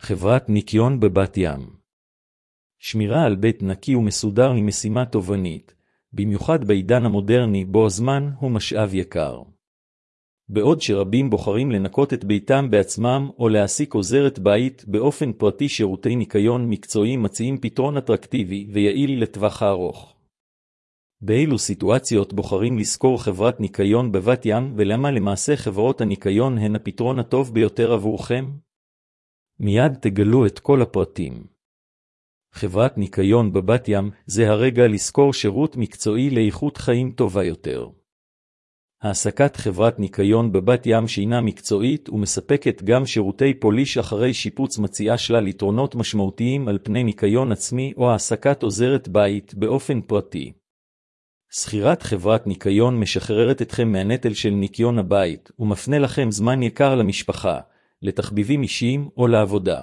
חברת ניקיון בבת ים. שמירה על בית נקי ומסודר היא משימה תובענית, במיוחד בעידן המודרני בו הזמן הוא משאב יקר. בעוד שרבים בוחרים לנקות את ביתם בעצמם או להעסיק עוזרת בית באופן פרטי, שירותי ניקיון מקצועיים מציעים פתרון אטרקטיבי ויעיל לטווח הארוך. באילו סיטואציות בוחרים לשכור חברת ניקיון בבת ים, ולמה למעשה חברות הניקיון הן הפתרון הטוב ביותר עבורכם? מיד תגלו את כל הפרטים. חברת ניקיון בבת ים זה הרגע לשכור שירות מקצועי לאיכות חיים טובה יותר. העסקת חברת ניקיון בבת ים שהינה מקצועית ומספקת גם שירותי פוליש אחרי שיפוץ מציעה שלל יתרונות משמעותיים על פני ניקיון עצמי או העסקת עוזרת בית באופן פרטי. שכירת חברת ניקיון משחררת אתכם מהנטל של ניקיון הבית ומפנה לכם זמן יקר למשפחה, לתחביבים אישיים או לעבודה.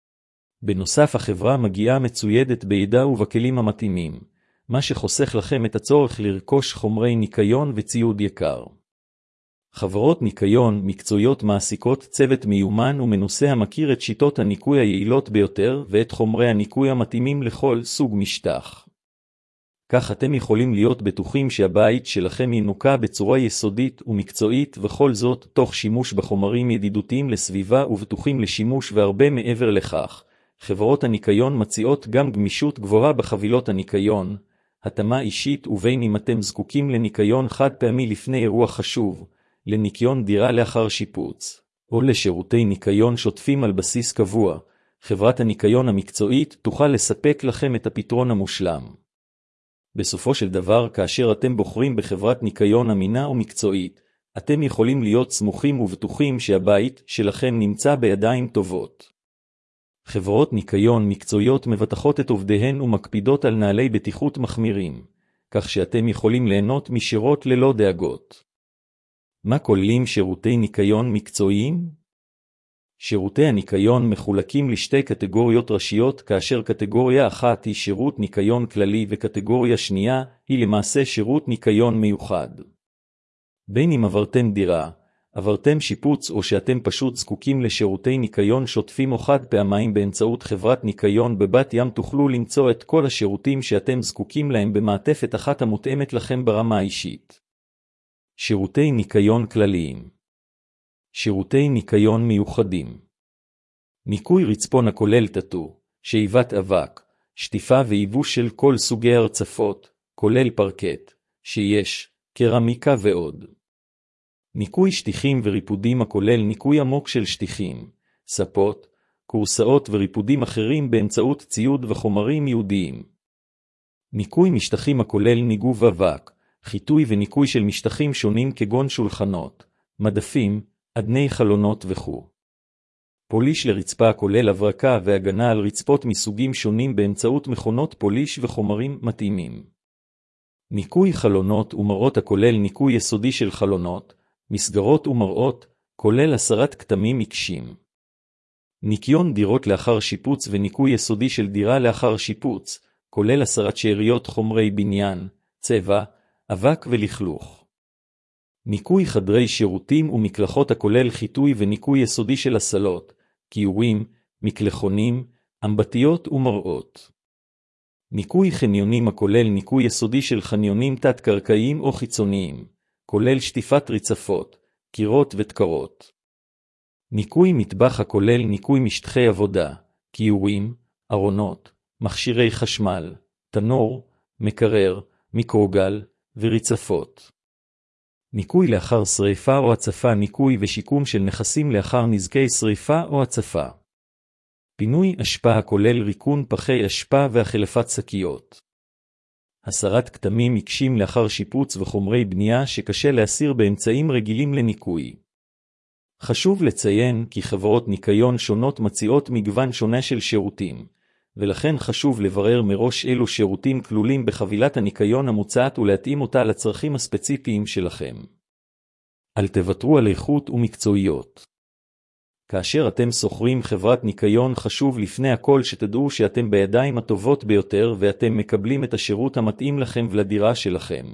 בנוסף, החברה מגיעה מצוידת בידע ובכלים המתאימים, מה שחוסך לכם את הצורך לרכוש חומרי ניקיון וציוד יקר. חברות ניקיון מקצועיות מעסיקות צוות מיומן ומנוסה המכיר את שיטות הניקוי היעילות ביותר ואת חומרי הניקוי המתאימים לכל סוג משטח. כך אתם יכולים להיות בטוחים שהבית שלכם ינוקה בצורה יסודית ומקצועית, וכל זאת תוך שימוש בחומרים ידידותיים לסביבה ובטוחים לשימוש. והרבה מעבר לכך, חברות הניקיון מציעות גם גמישות גבוהה בחבילות הניקיון, התאמה אישית, ובין אם אתם זקוקים לניקיון חד פעמי לפני אירוע חשוב, לניקיון דירה לאחר שיפוץ, או לשירותי ניקיון שוטפים על בסיס קבוע, חברת הניקיון המקצועית תוכל לספק לכם את הפתרון המושלם. בסופו של דבר, כאשר אתם בוחרים בחברת ניקיון אמינה ומקצועית, אתם יכולים להיות סמוכים ובטוחים שהבית שלכם נמצא בידיים טובות. חברות ניקיון מקצועיות מבטחות את עובדיהן ומקפידות על נהלי בטיחות מחמירים, כך שאתם יכולים ליהנות משירות ללא דאגות. מה כוללים שירותי ניקיון מקצועיים? שירותי הניקיון מחולקים לשתי קטגוריות ראשיות, כאשר קטגוריה אחת היא שירות ניקיון כללי וקטגוריה שנייה היא למעשה שירות ניקיון מיוחד. בין אם עברתם דירה, עברתם שיפוץ או שאתם פשוט זקוקים לשירותי ניקיון שוטפים או חד פעמיים, באמצעות חברת ניקיון בבת ים תוכלו למצוא את כל השירותים שאתם זקוקים להם במעטפת אחת המותאמת לכם ברמה האישית. שירותי ניקיון כלליים. שירותי ניקיון מיוחדים. ניקוי רצפון הכולל טאטו, שאיבת אבק, שטיפה וייבוש של כל סוגי הרצפות, כולל פרקט, שיש, קרמיקה ועוד. ניקוי שטיחים וריפודים הכולל ניקוי עמוק של שטיחים, ספות, קורסאות וריפודים אחרים באמצעות ציוד וחומרים ייעודיים. ניקוי משטחים הכולל ניגוב אבק, חיטוי וניקוי של משטחים שונים כגון שולחנות, מדפים, אדני חלונות וכו'. פוליש לרצפה הכולל הברקה והגנה על רצפות מסוגים שונים באמצעות מכונות פוליש וחומרים מתאימים. ניקוי חלונות ומראות הכולל ניקוי יסודי של חלונות, מסגרות ומראות, כולל הסרת כתמים עיקשים. ניקיון דירות לאחר שיפוץ וניקוי יסודי של דירה לאחר שיפוץ, כולל הסרת שאריות חומרי בניין, צבע, אבק ולכלוך. ניקוי חדרי שירותים ומקלחות הכולל חיטוי וניקוי יסודי של הסלות, כיורים, מקלחונים, אמבטיות ומראות. ניקוי חניונים הכולל ניקוי יסודי של חניונים תת-קרקעיים או חיצוניים, כולל שטיפת רצפות, קירות ותקרות. ניקוי מטבח הכולל ניקוי משטחי עבודה, כיורים, ארונות, מכשירי חשמל, תנור, מקרר, מיקרוגל ורצפות. ניקוי לאחר שריפה או הצפה, ניקוי ושיקום של נכסים לאחר נזקי שריפה או הצפה. פינוי אשפה הכולל ריקון פחי אשפה והחלפת שקיות. הסרת כתמים עיקשים לאחר שיפוץ וחומרי בנייה שקשה להסיר באמצעים רגילים לניקוי. חשוב לציין כי חברות ניקיון שונות מציעות מגוון שונה של שירותים, ולכן חשוב לברר מראש אילו שירותים כלולים בחבילת הניקיון המוצעת ולהתאים אותה לצרכים הספציפיים שלכם. אל תוותרו על איכות ומקצועיות. כאשר אתם שוכרים חברת ניקיון, חשוב לפני הכל שתדעו שאתם בידיים הטובות ביותר ואתם מקבלים את השירות המתאים לכם ולדירה שלכם.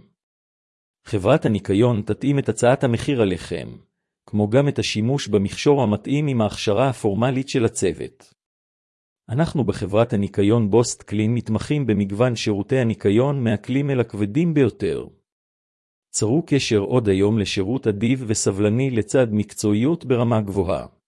חברת הניקיון תתאים את הצעת המחיר עליכם, כמו גם את השימוש במכשור המתאים עם ההכשרה הפורמלית של הצוות. אנחנו בחברת הניקיון בוסט קלין מתמחים במגוון שירותי הניקיון מהקלים אל הכבדים ביותר. צרו קשר עוד היום לשירות אדיב וסבלני לצד מקצועיות ברמה גבוהה.